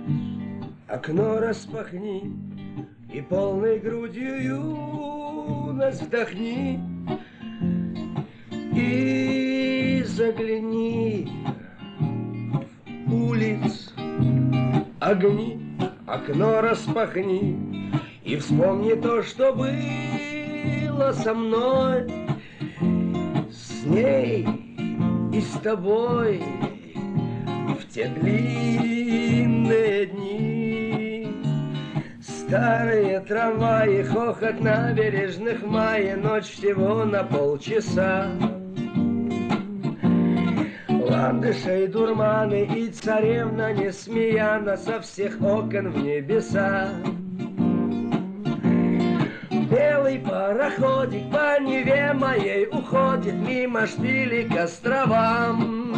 окно распахни и полной грудью юность вдохни. И загляни в улиц огни, окно распахни и вспомни то, что было со мной, с ней и с тобой в те длинные дни. Старые трамваи, хохот набережных в мае, ночь всего на полчаса. Ландыши и дурманы, и царевна Несмеяна со всех окон в небеса. Белый пароходик по Неве моей уходит мимо шпилей к островам.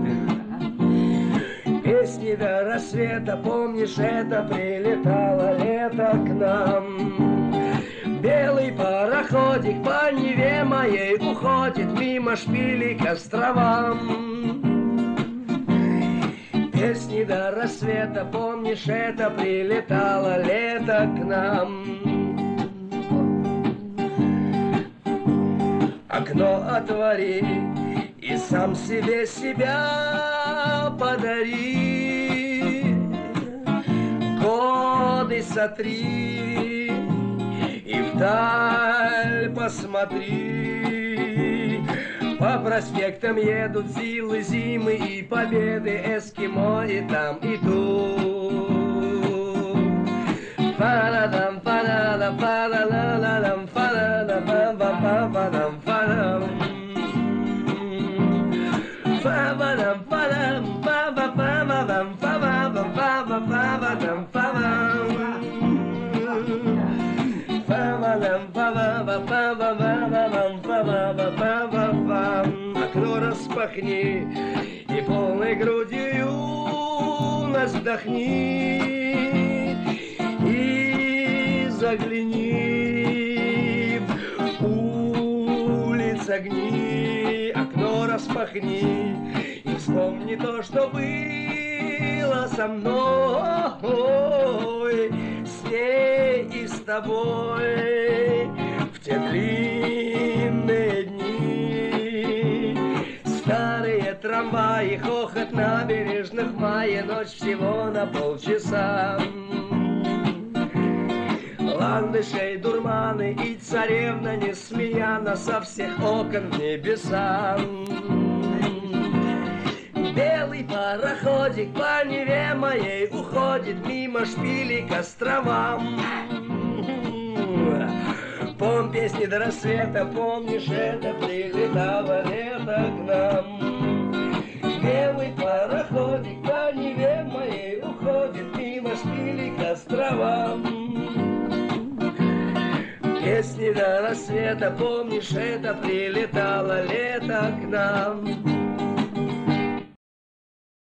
Песни до рассвета, помнишь, это прилетало лето к нам. Белый пароходик по Неве моей уходит мимо шпилей к островам. Песни до рассвета, помнишь, это прилетало лето к нам. Окно отвори и сам себе себя подари. Годы сотри и вдаль посмотри. По проспектам едут силы зимы и победы, эскимо и там, и тут. Па-да-дам, па-да-дам, па-да-да-да-дам, па-да-дам, па-да-дам, па-да-дам. Па-ба-дам, па-дам, па-ба-па-ба-дам, па-ба-дам, па-ба-па-ба-дам, па-дам. Па-ба-дам, па-ба-ба-па-ба-ба-дам, па-ба-ба-па-ба-бам. Окно распахни и полной грудью юность вдохни. И загляни в улиц огни, окно распахни и вспомни то, что было со мной, с ней и с тобой в те длинные дни. Старые трамваи, хохот набережных в мае, ночь всего на полчаса. Ландыши, дурманы и царевна Несмеяна со всех окон в небеса. Белый пароходик по Неве моей уходит мимо шпилей к островам. Помни песни до рассвета, помнишь, это прилетало лето к нам. Белый пароходик по Неве моей уходит мимо шпилей к островам. Песни до рассвета, помнишь, это прилетало лето к нам.